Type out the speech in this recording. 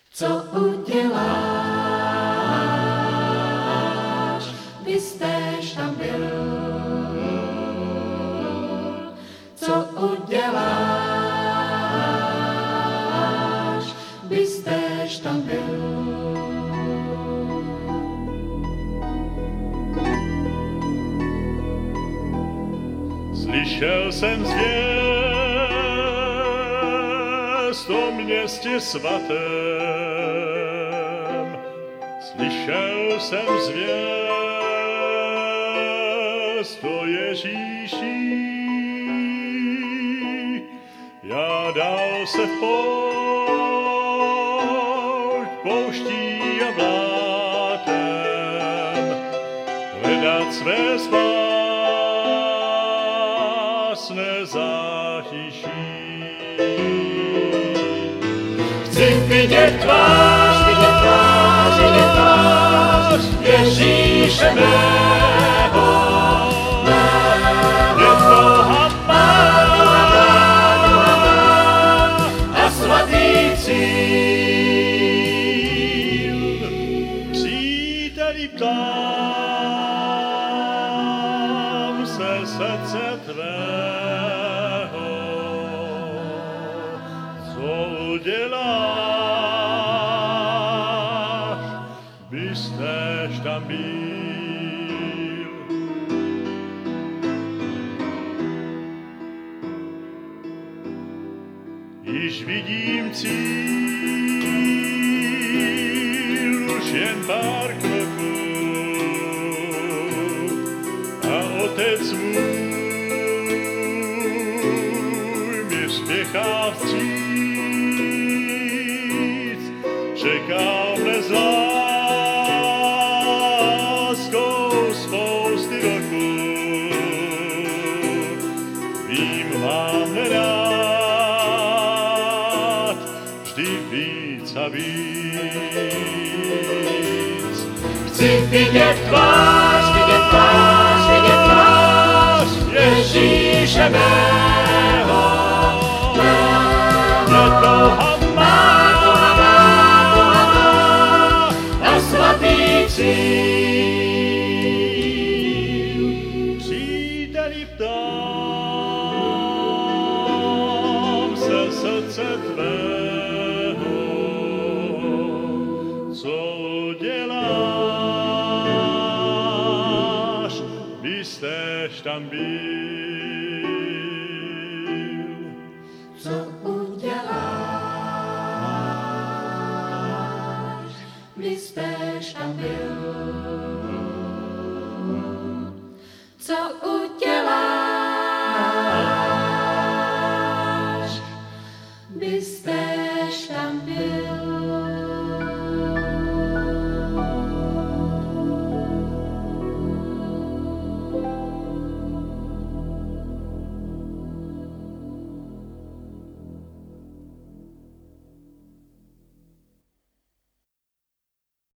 Co uděláš, bystež tam byl? Co uděláš, bystež tam byl? Slyšel jsem zvěst o městě svatém, slyšel jsem zvěst o Ježíši. Já dal se v pouští a blátem hledat své spásné zátiší. Chci vidět tvář Ježíše mého, jednoho a svatý cíl. Příteli, ptám se srdce tvého, co uděláš, bystež tam byl. Již vidím cíl, už jen pár kroků a Otec můj mi spěchá vstříc, čeká mne s láskou spousty roků. Vím, mám rád vždy víc a víc. Chci vidět tvář Ježíše mého, jednoho a svatý cíl. Příteli, ptám se srdce tvého, co uděláš, bystež tam byl. Co uděláš, bystež tam byl? Co